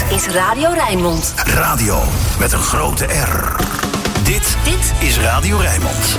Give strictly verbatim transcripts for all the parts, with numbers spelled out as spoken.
is Radio Rijnmond. Radio met een grote R. Dit, dit is Radio Rijnmond.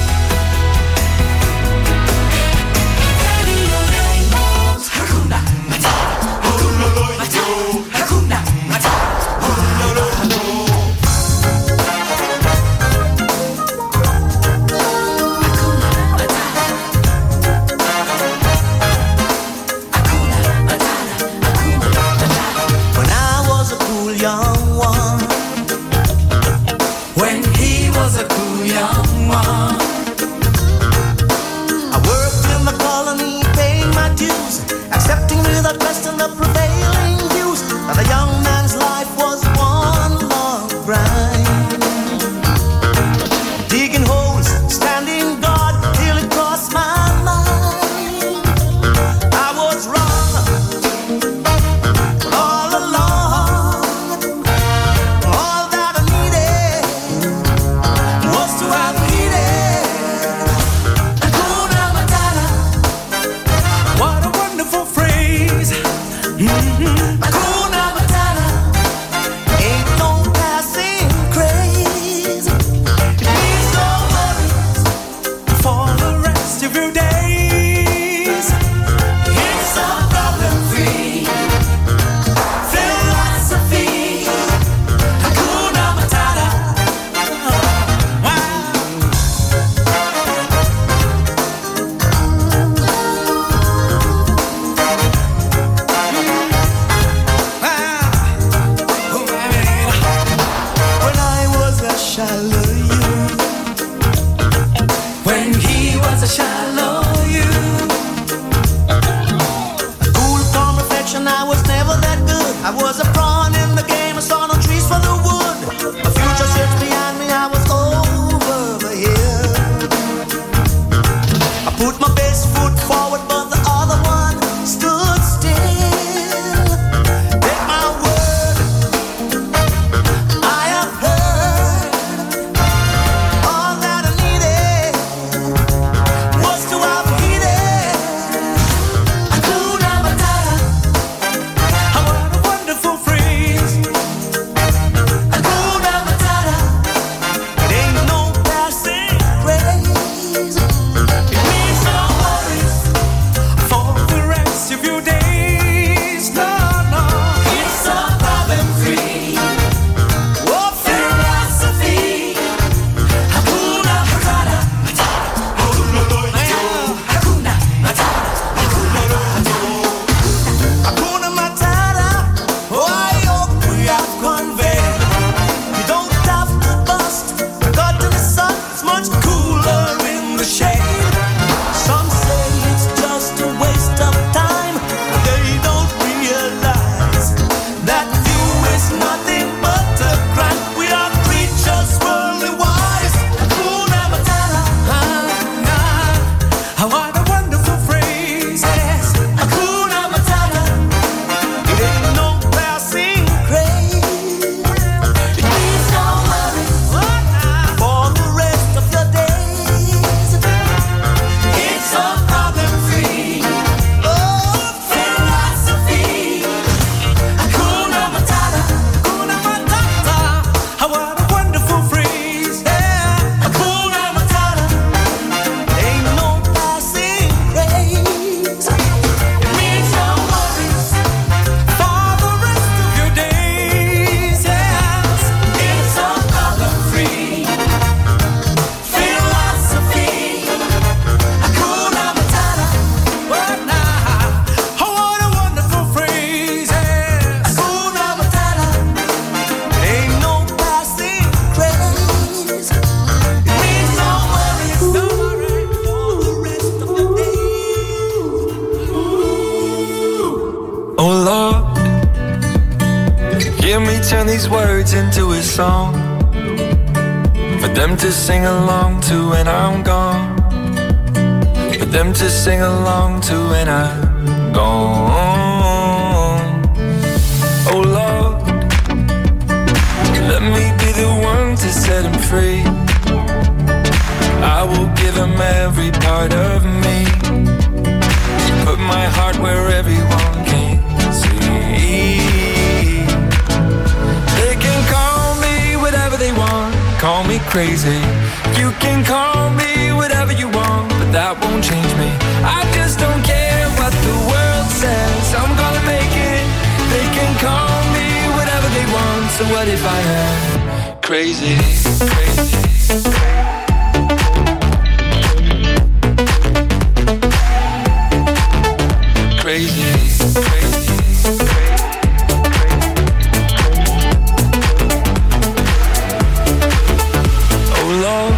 Into a song for them to sing along to when I'm gone, for them to sing along to when I'm gone. Oh Lord, let me be the one to set him free. I will give him every part of me, put my heart where everyone can see. crazy. You can call me whatever you want, but that won't change me. I just don't care what the world says, I'm gonna make it. They can call me whatever they want, so what if I am crazy, crazy. Crazy, crazy. Oh Lord,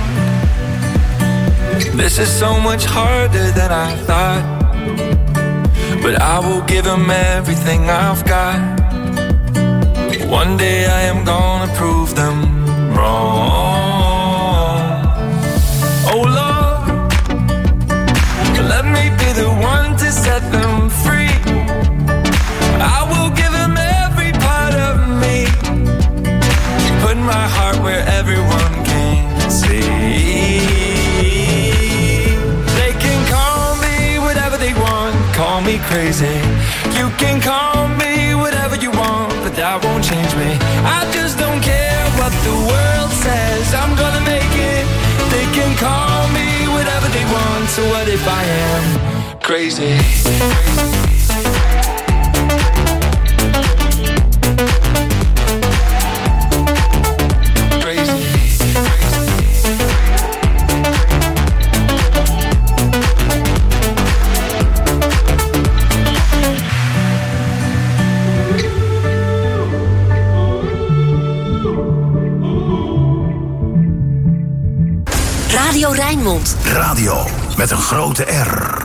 this is so much harder than I thought, but I will give him everything I've got. One day I am gonna prove them wrong. Oh Lord, let me be the one to set them free. I will give him every part of me, put my heart where everyone can see. They can call me whatever they want, call me crazy. You can call me whatever you want, but that won't change me. I just don't care what the world says, I'm gonna make it. They can call me whatever they want, so what if I am crazy? Radio Rijnmond. Radio met een grote R.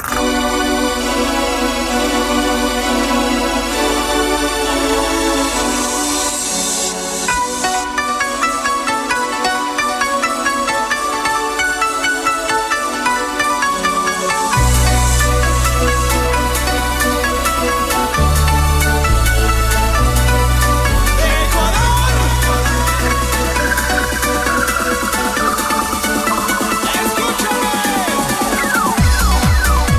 Escúchame.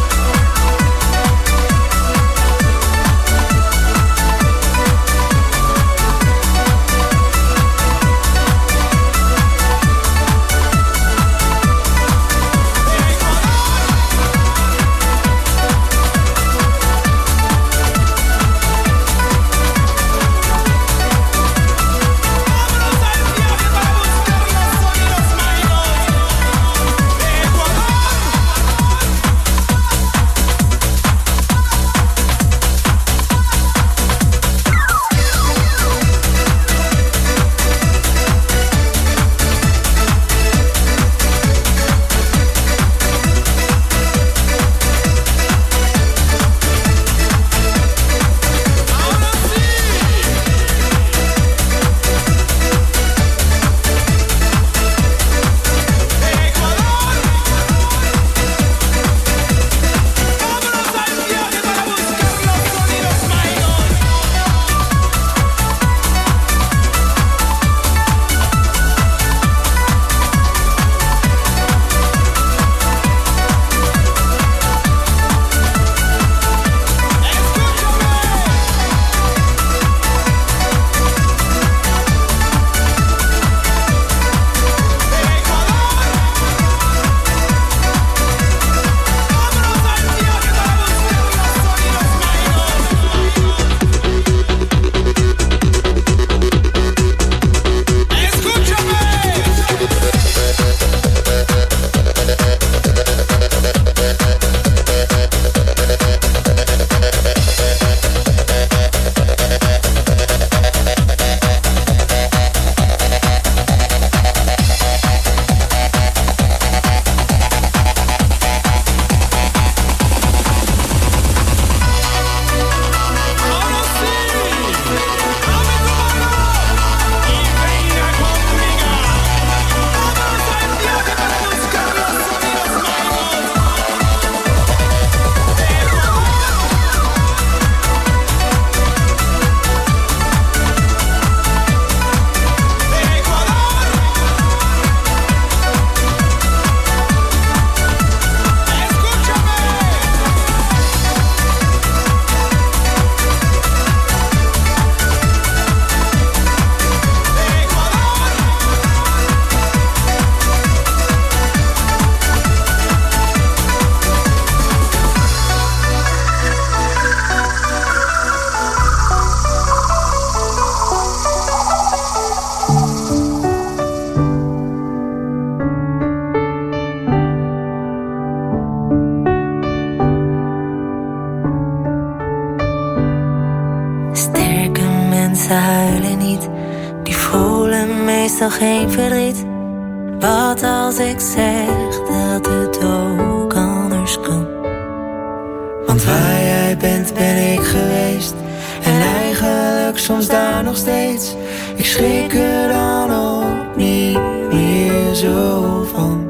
Mensen huilen niet, die voelen meestal geen verdriet. Wat als ik zeg dat het ook anders kan? Want waar jij bent ben ik geweest, en eigenlijk soms daar nog steeds. Ik schrik er dan ook niet meer zo van.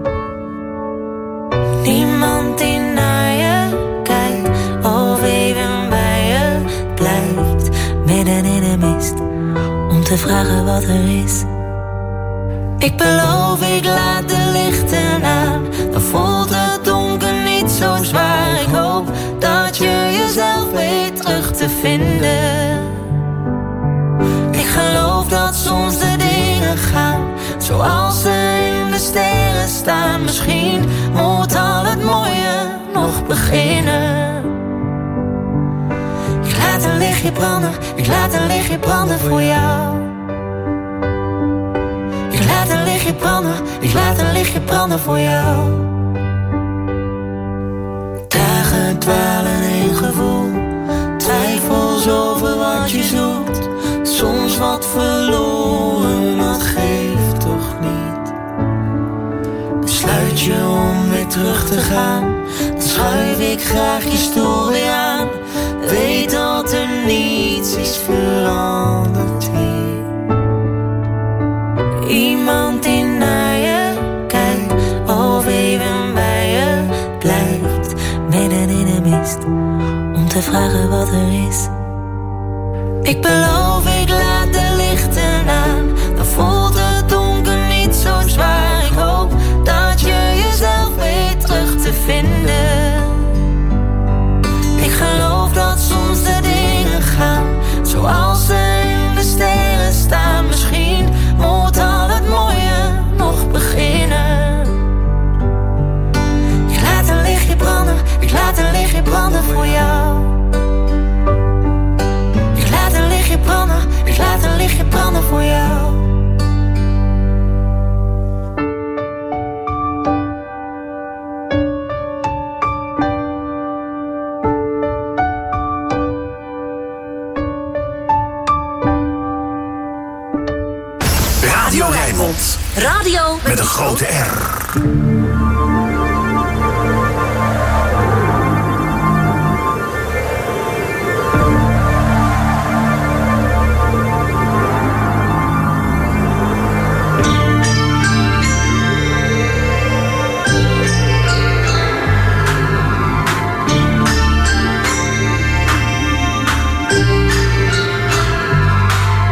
Niemand die naar je kijkt of even bij je blijft, midden in de mist, om te vragen wat er is. Ik beloof, ik laat de lichten aan, dan voelt het donker niet zo zwaar. Ik hoop dat je jezelf weet terug te vinden. Ik geloof dat soms de dingen gaan zoals ze in de sterren staan. Misschien moet al het mooie nog beginnen. Ik laat een lichtje branden, ik laat een lichtje branden voor jou. Ik laat een lichtje branden, ik laat een lichtje branden voor jou. Dagen dwalen in gevoel, twijfels over wat je zoekt. Soms wat verloren, dat geeft toch niet. Besluit je om weer terug te gaan, dan schuif ik graag je stoel weer aan. Weet dat er niets is veranderd hier. Iemand die naar je kijkt of even bij je blijft, midden in de mist, om te vragen wat er is. Ik beloof, ik laat de lichten aan, dan voelt het donker niet zo zwaar. Ik hoop dat je jezelf weet terug te vinden. Ik geloof dat soms de dingen gaan zoals ze in de sterren staan. Misschien moet al het mooie nog beginnen. Ik laat een lichtje branden, ik laat een lichtje branden voor jou. Ik laat een lichtje branden, ik laat een lichtje branden voor jou. Radio Rijnmond. Radio Met een grote R.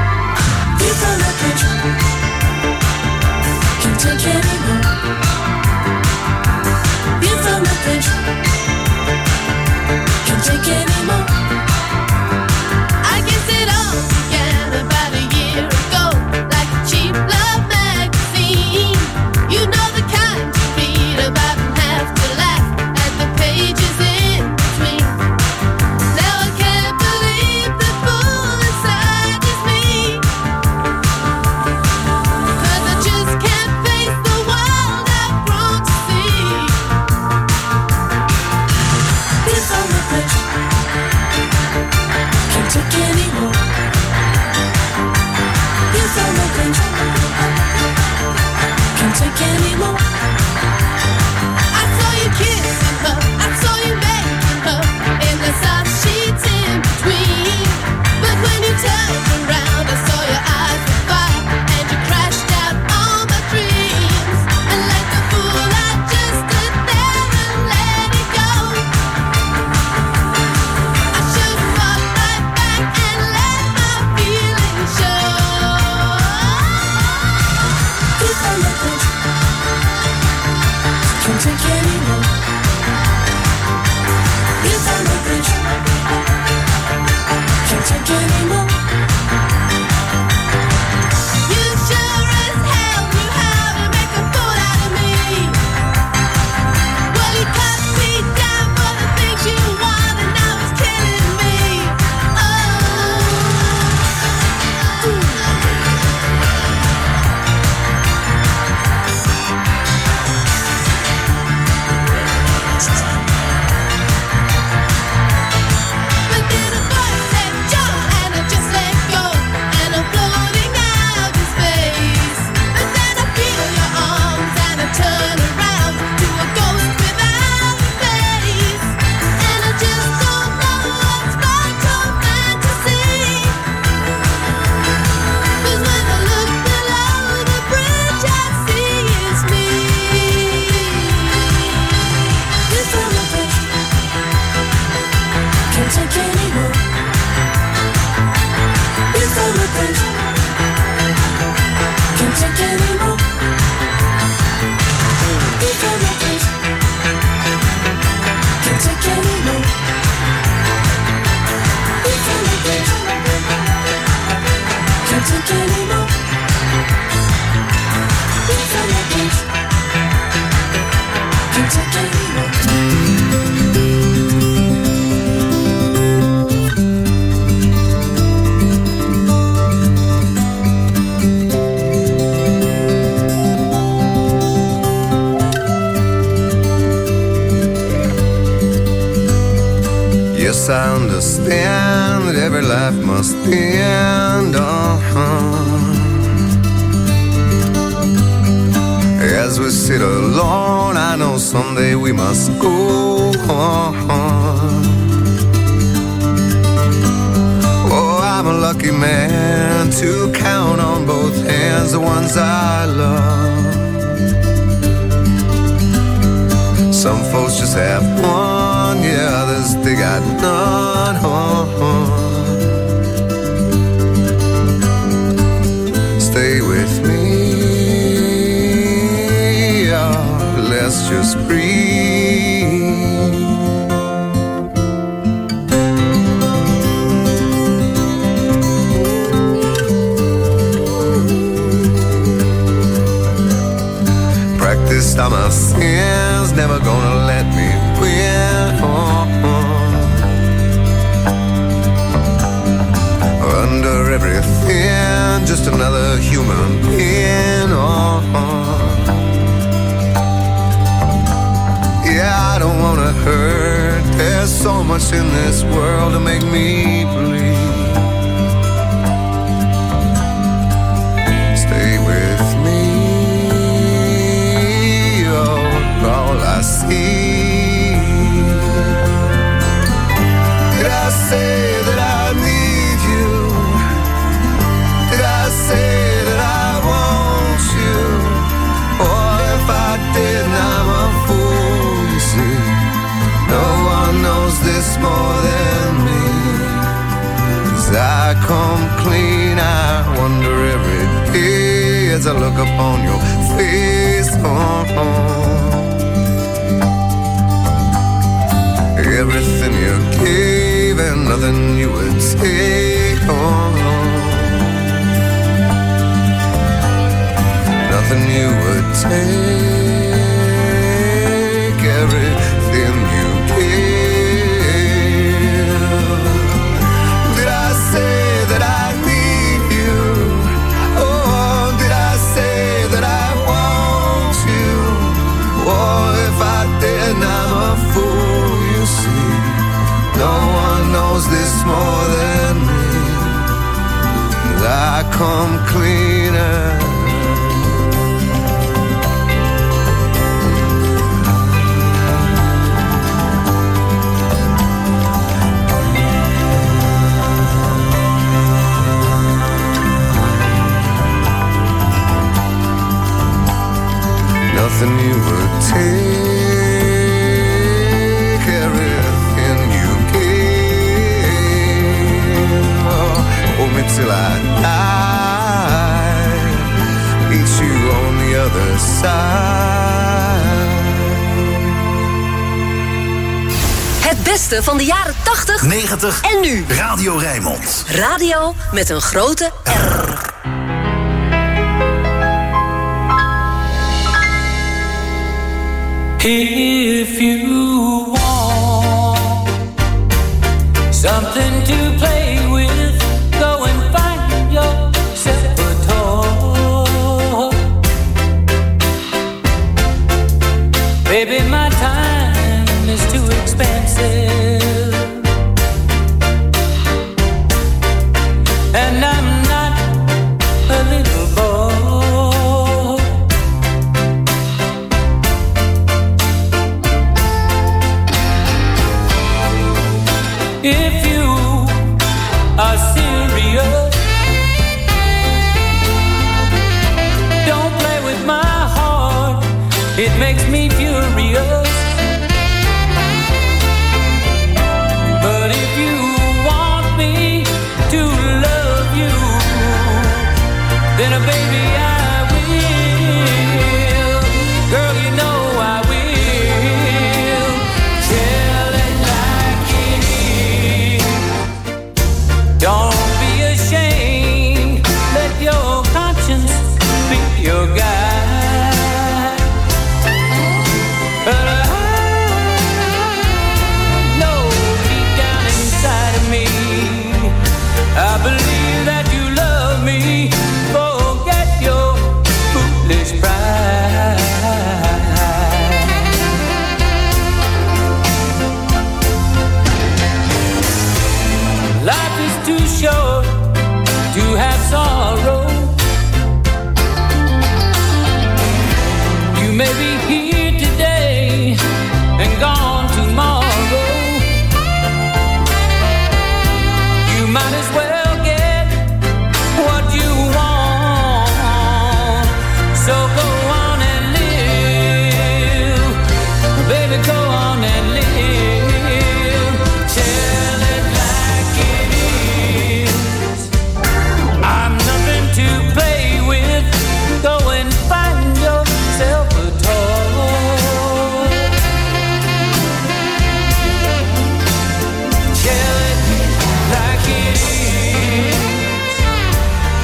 Can't take anymore. understand that every life must end. Uh-huh. As we sit alone, I know someday we must go on. Oh, I'm a lucky man to count on both hands the ones I love. Some folks just have one, yeah, others they got none. Stay with me. Let's just breathe. Practiced all my sins, never gonna let me win. Under everything, just another human being. Yeah, I don't wanna hurt. There's so much in this world to make me bleed. Stay with me, oh, all I see. Did I say that I need you? Did I say that I want you? Or if I did, I'm a fool. No one knows this more than me. As I come clean, I wonder every day as I look upon your face. Oh, oh. Everything you gave and nothing you would take. Oh, nothing you would take. Everything you give. Did I say that I need you? Oh, did I say that I want you? Oh, if I did, I'm a fool, you see. No one knows this more than me. I come cleaner. Nothing you would take, everything you gave. Oh, hold me till I die, meet you on the other side. Het beste van de jaren tachtig, negentig en nu. Radio Rijnmond. Radio met een grote R. If you want something to play with, go and find yourself a toy. Baby, my time is too expensive, and I'm not a little boy. If you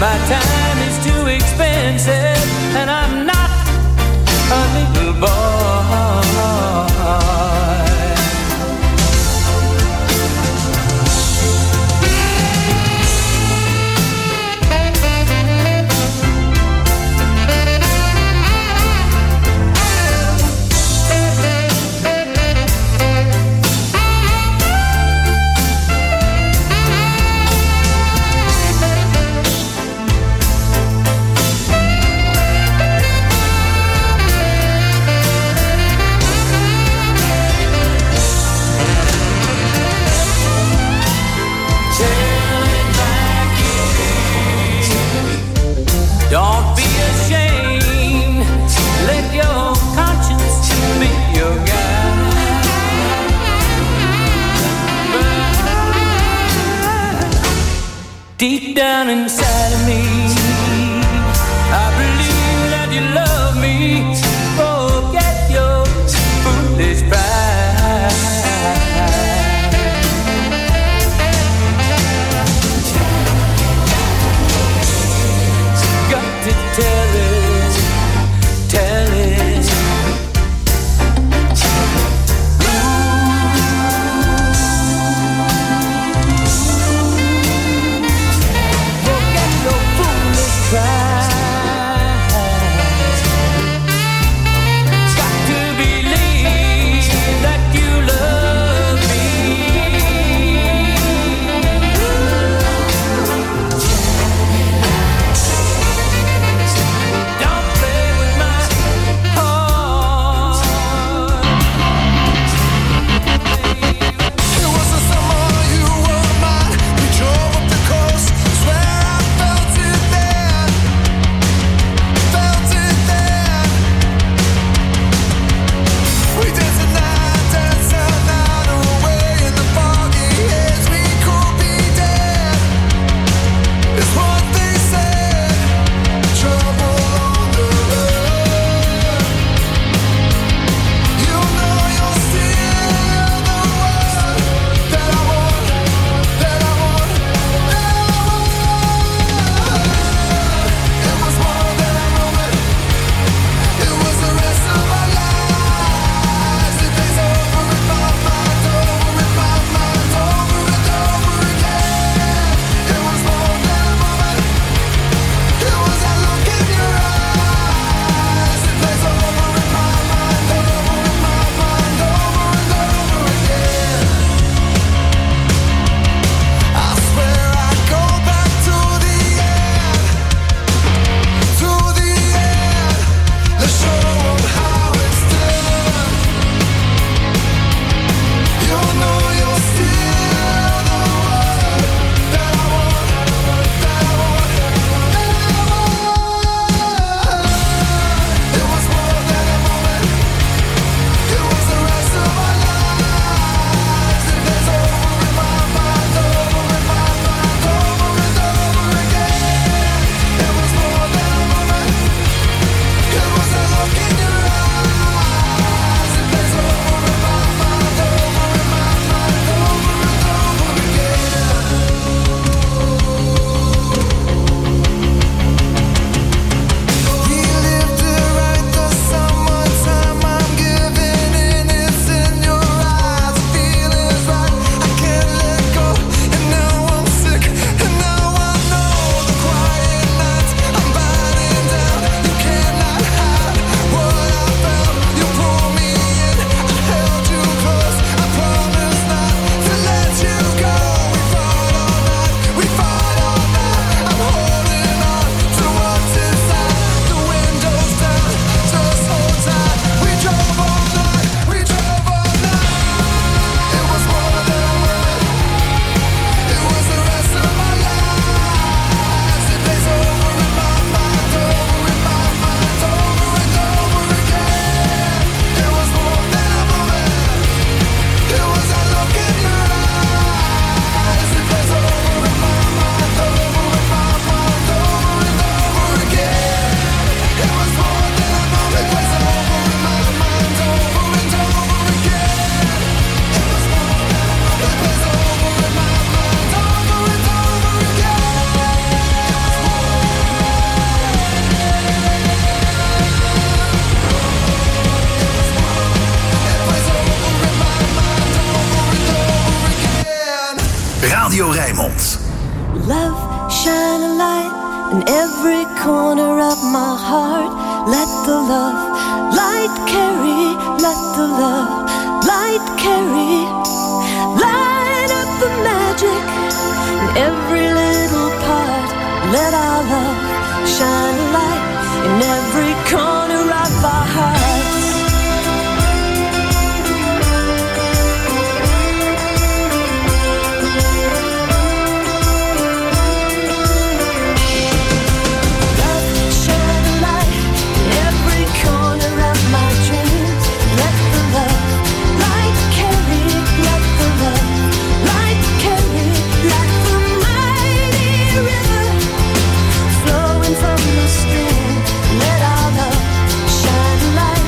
My time is too expensive, and I'm not a little boy. Don't be ashamed, let your conscience be your guide. But deep down inside of me, I believe that you love me. Forget your foolish pride. Got to tell it, tell it. Forget your foolish pride. Rijnmond. Love, shine a light in every corner of my heart. Let the love light carry, let the love light carry. Light up the magic in every little part. Let our love shine a light in every corner of our hearts. From the stream, let our love shine light.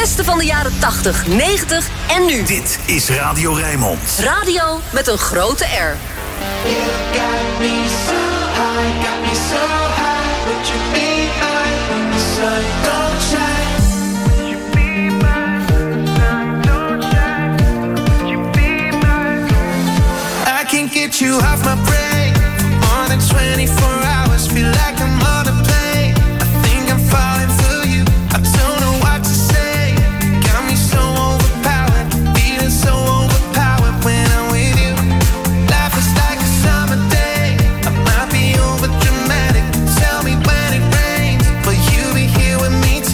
beste van de jaren tachtig, negentig en nu. Dit is Radio Rijnmond. Radio met een grote R. You got me so high, got me so high. Would you be mine when the sun don't shine? Would you be mine when the sun don't shine? Would you be mine? I can't get you off my brain for more than twenty-four hours. Feel like I'm on a plane. I think I'm falling for you. I don't know what to say. Got me so overpowered, feeling so overpowered when I'm with you. Life is like a summer day. I might be over dramatic. Tell me when it rains, but you be here with me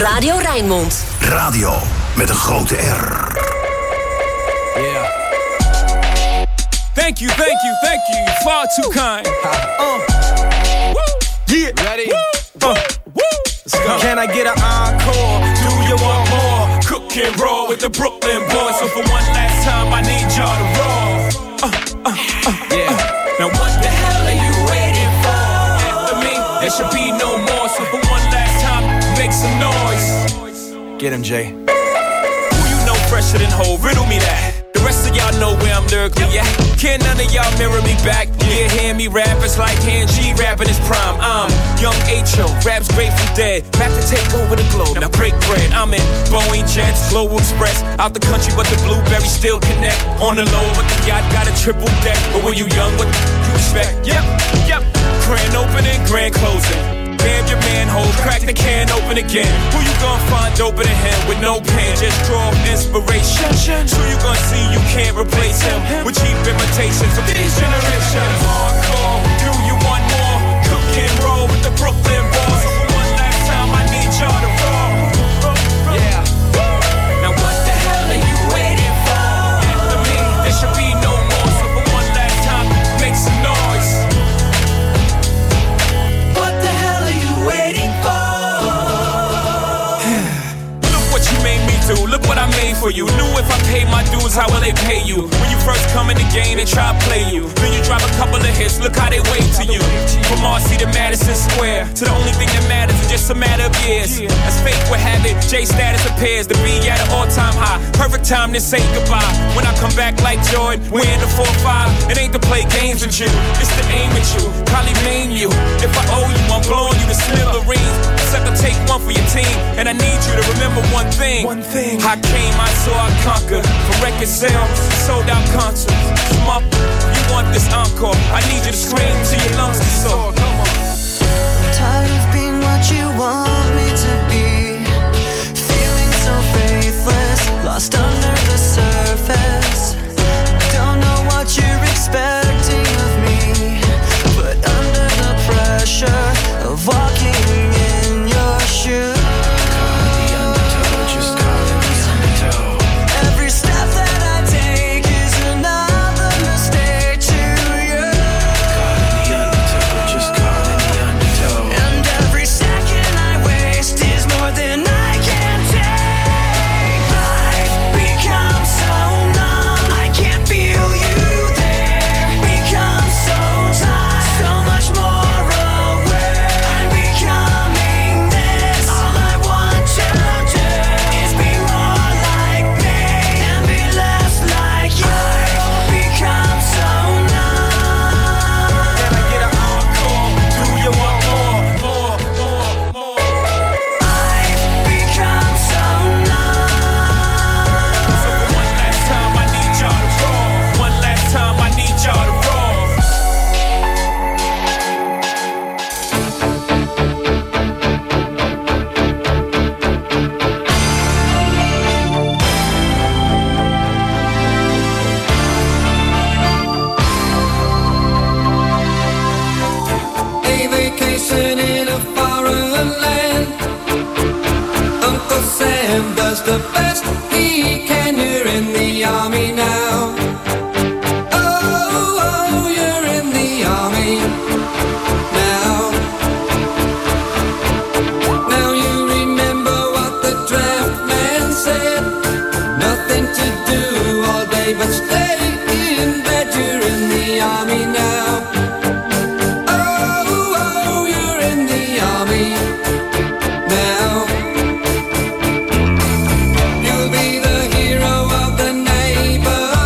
Radio Rijnmond. Radio met een grote R. Yeah. Thank you, thank you, thank you. Far too kind. Uh. Woo. Yeah. Ready? Woo. Uh. Woo. Let's go. Can I get an encore? Do you want more? Cook and roll with the Brooklyn boys. So for one last time, I need y'all to roll. Uh, uh, uh, yeah. Uh. Now what the hell are you waiting for? After me, there should be no more. So for one last time, make some noise. Get him, Jay. Who you know fresher than Ho? Riddle me that. The rest of y'all know where I'm lyrically at. Can none of y'all mirror me back? Yeah, hear me rap, it's like Han G rapping his prime. I'm young H O, rap's Grateful Dead. Back to take over the globe, now break bread. I'm in Boeing Jets, Global Express. Out the country, but the blueberries still connect. On the low, but the yacht got a triple deck. But when you young, what you expect? Yep, yep. Grand opening, grand closing. Damn your manhole, crack the can open again. Who you gonna find open a him with no pen? Just draw inspiration. Who you gonna see you can't replace him with cheap imitations of these generations? Hardcore, do you want more? Cook and roll with the Brooklyn boys. So for one last time, I need y'all to roll. Yeah. Now what the hell are you waiting for? After me, there should be no more. So for one last time, make some noise. Waiting for. Look what you made me do. Look what I made for you. Knew if I paid my dues, how will they pay you? When you first come in the game, they try to play you. Then you drop a couple of hits. Look how they wait to you. From Marcy to Madison Square, to the only thing that matters is just a matter of years. As fate would have it, J status appears to be at an all-time high. Perfect time to say goodbye. When I come back like Jordan, we're in the four five. It ain't to play games with you, it's to aim at you. Probably maim you. If I owe you, I'm blowing you to smithereens. Sucker, take one for your team, and I need you to remember one thing. One thing. I came, I saw, I conquered. From record sales, sold out concerts. Come up, you want this encore? I need you to scream till your lungs are sore. Come on. I'm tired of being what you want me to be. Feeling so faithless, lost under the surface. Don't know what you're expecting of me, but under the pressure of walking in your shoes. Every step that I take is another mistake to you. Just caught in the undertow. And every second I waste is more than I can take. I've become so numb, I can't feel you there. Become so tired, so much more aware. I'm becoming this. All I want to do is be more like me and be less like you. I've become so numb. Can I get an encore? Do you want more? More, more, more. I've become so numb. So for one last time, I need y'all to roll. One last time, I need y'all to roll. A vacation in a foreign land. Uncle Sam does the best he can. You're in the army now. Oh, oh, you're in the army now. Now you remember what the draft man said. Nothing to do all day but stay in bed. You're in the army now. Oh, oh, you're in the army now. You'll be the hero of the neighborhood.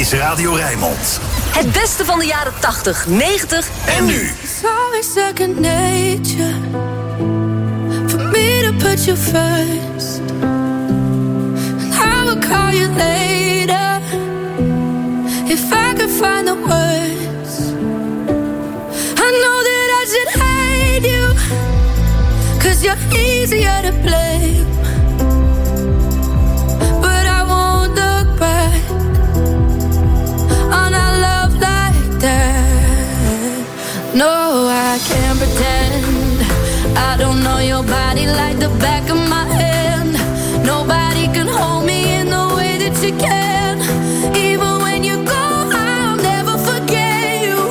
is Radio Rijnmond. Het beste van de jaren tachtig, negentig en nu. It's always second nature for me to put you first. And I will call you later if I could find the words. I know that I should hate you, 'cause you're easier to blame. But I won't look back on our love like that. No, I can't pretend I don't know your body like the back of my hand. Nobody can hold me in the way that you can. Even when you go, I'll never forget you.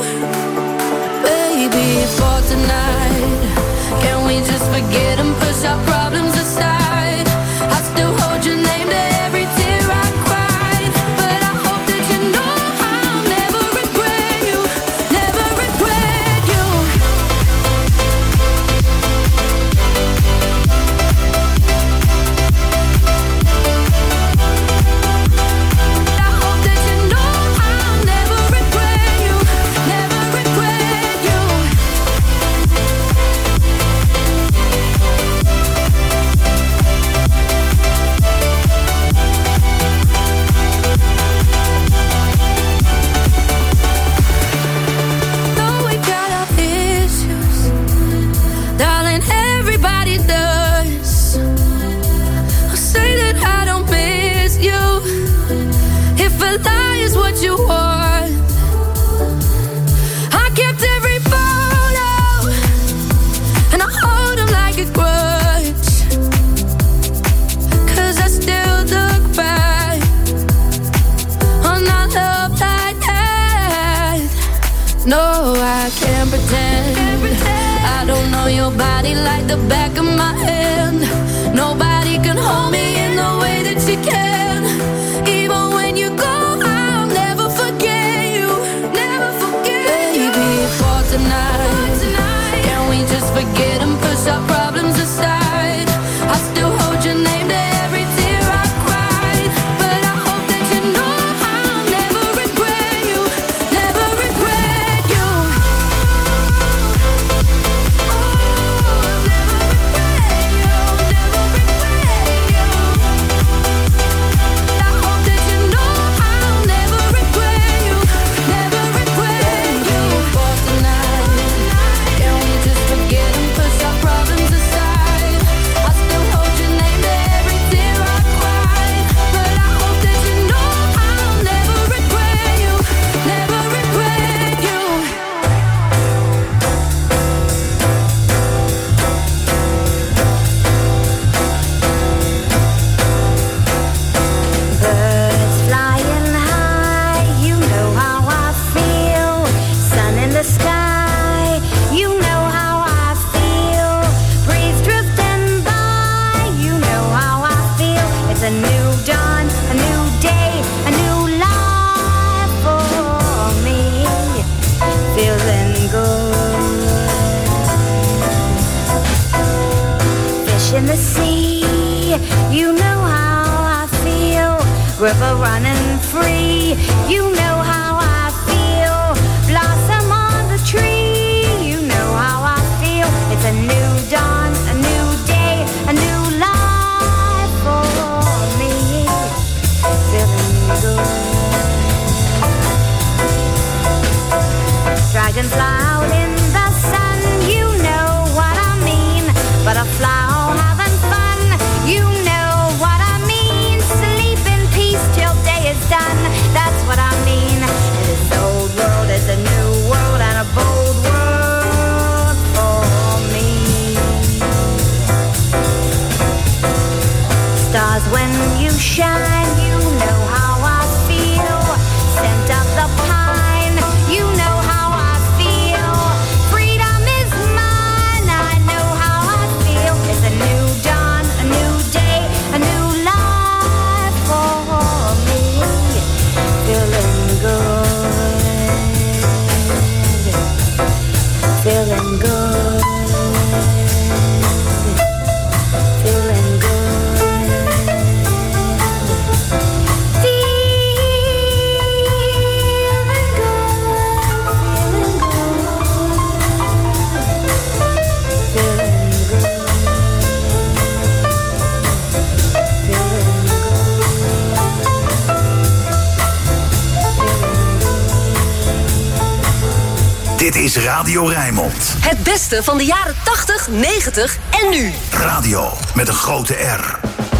Baby, for tonight, can we just forget and push our problems aside? I still hold your name to every tear I cried. But I hope that you know I'll never regret you, never regret you. I hope that you know I'll never regret you, never regret you. Though we got our issues, darling, everybody does. I'll say that I don't miss you. If a lie is what you want, I kept every photo and I hold them like a grudge. 'Cause I still look back on our love like that. No, I can't pretend I don't know your body like the back of my hand. Nobody can hold me in the way that you can. Even when you go, I'll never forget you, never forget you. Baby, for tonight, can we just forget and push our problems aside? I still hold your name to every tear I cried. But I hope that you know I'll never regret you, never regret you. Oh, I'll never regret you, never regret you. I hope that you know I'll never regret you, never regret you. For tonight, can we just forget and push our problems aside? I still hold your name to every tear I cried. But I hope that you know I'll never regret you, never regret you. Birds flying high, you know how I feel. Sun in the sky, you know how I feel. Breeze drifting by, you know how I feel. It's a new dawn, a new day, a new life for me. Feeling good. Fish in the sea, you know how I feel. River running free, you know how I feel. Blossom on the tree, you know how I feel. It's a new dawn, a new day, a new life for me. Feeling good. Dragonfly out in the sun, you know what I mean. Butterfly all having fun, you know what I mean. Sleep in peace till day is done, that's what I mean. This old world is a new world and a bold world for me. Dit is Radio Rijnmond. Het beste van de jaren tachtig, negentig en nu. Radio met een grote R.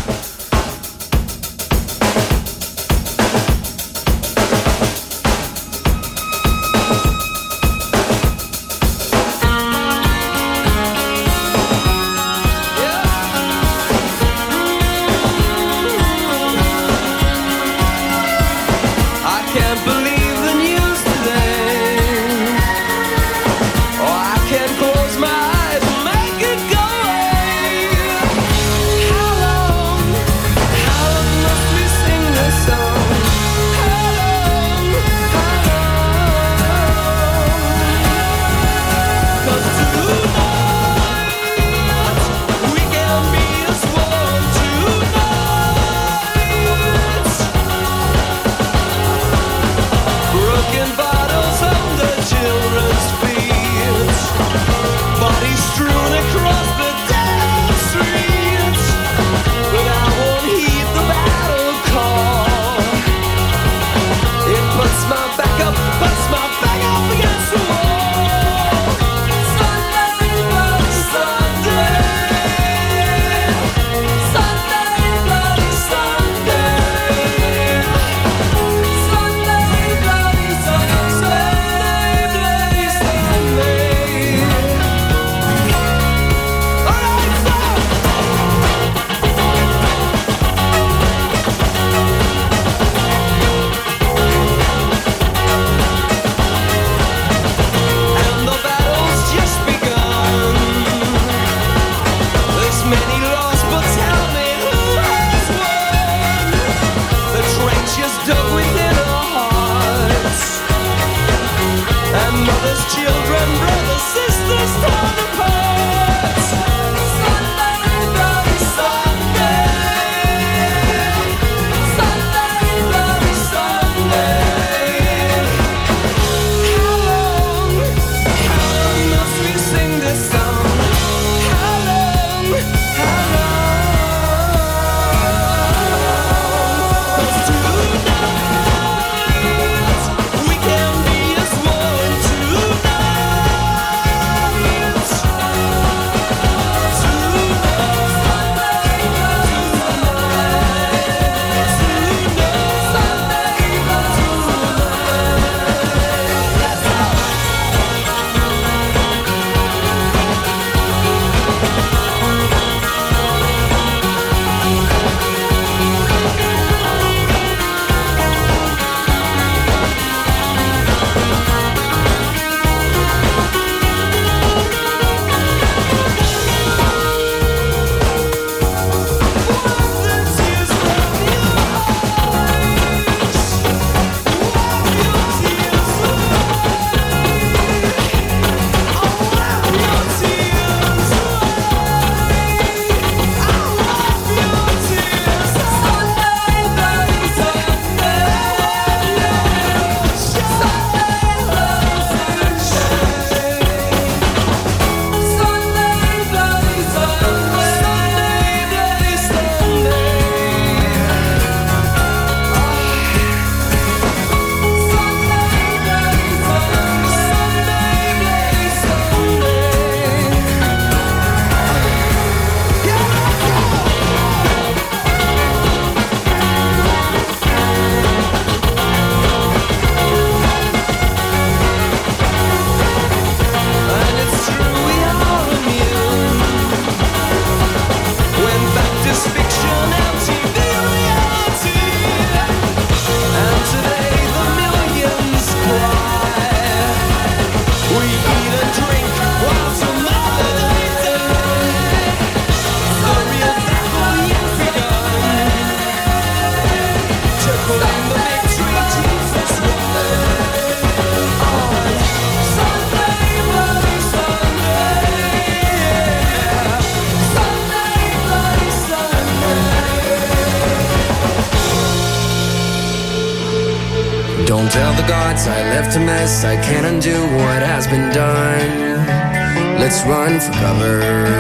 Don't tell the gods I left a mess. I can't undo what has been done. Let's run for cover.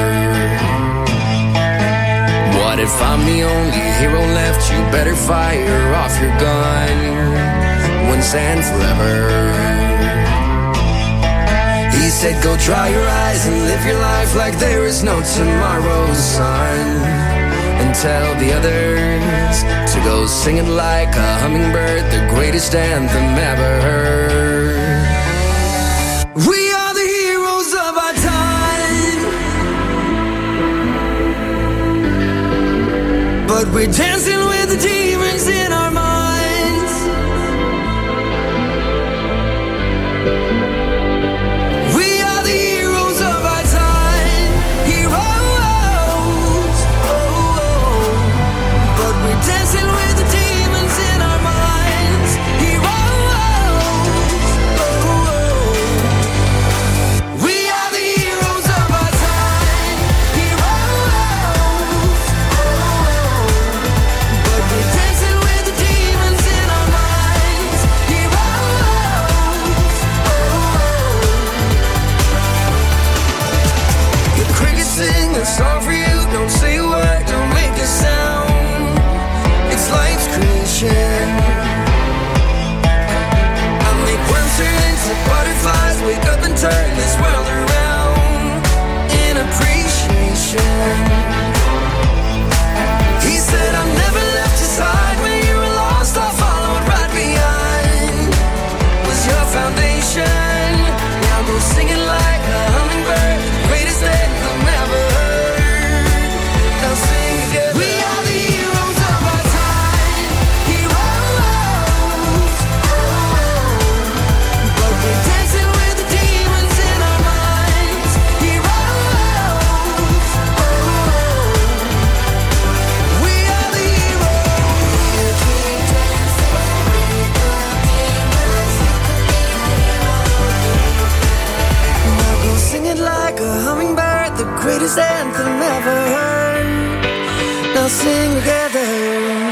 What if I'm the only hero left? You better fire off your gun once and forever. He said go dry your eyes and live your life like there is no tomorrow, son. And tell the others to go singing like a hummingbird, the greatest anthem ever heard. We are the heroes of our time, but we're dancing with the demons in our minds. We are the heroes of our time, heroes, oh, oh. But we're dancing with the demons in our minds, heroes, oh, oh. We are the heroes of our time, heroes, oh, oh. But we're dancing with the demons in our minds, heroes, oh, oh. The crickets sing a song for you. Don't say a word, don't make a sound. It's life's creation. I make worms turn into butterflies, wake up and turn this world around in appreciation. He said I never left your side when you were lost. I followed right behind. Was your foundation. Now go singing like a hummingbird, greatest anthem ever heard. Now sing together. We are the heroes of our time, heroes, oh, but we're dancing with the demons in our minds, heroes, oh, we are the heroes. Now go sing it like a hummingbird, the greatest anthem ever heard. Now sing together.